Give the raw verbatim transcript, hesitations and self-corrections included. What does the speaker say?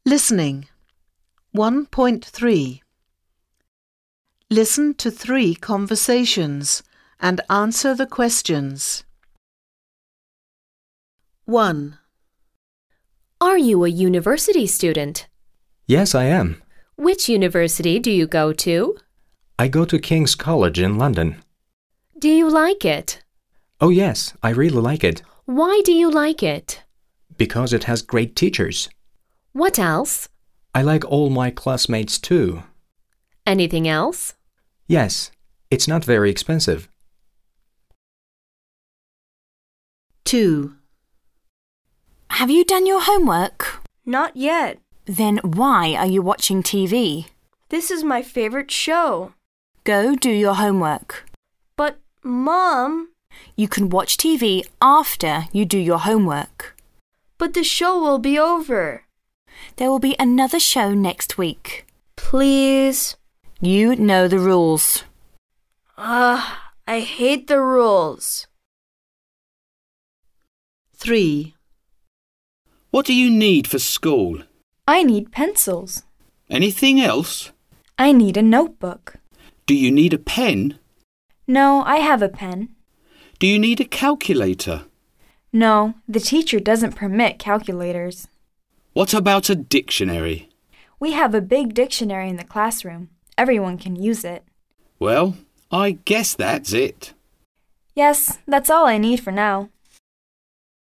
Listening. one point three. Listen to three conversations and answer the questions. one. Are you a university student? Yes, I am. Which university do you go to? I go to King's College in London. Do you like it? Oh yes, I really like it. Why do you like it? Because it has great teachers. What else? I like all my classmates too. Anything else? Yes, it's not very expensive. two. Have you done your homework? Not yet. Then why are you watching T V? This is my favorite show. Go do your homework. But, Mom... You can watch T V after you do your homework. But the show will be over. There will be another show next week. Please. You know the rules. Ah, I hate the rules. three. What do you need for school? I need pencils. Anything else? I need a notebook. Do you need a pen? No, I have a pen. Do you need a calculator? No, the teacher doesn't permit calculators. What about a dictionary? We have a big dictionary in the classroom. Everyone can use it. Well, I guess that's it. Yes, that's all I need for now.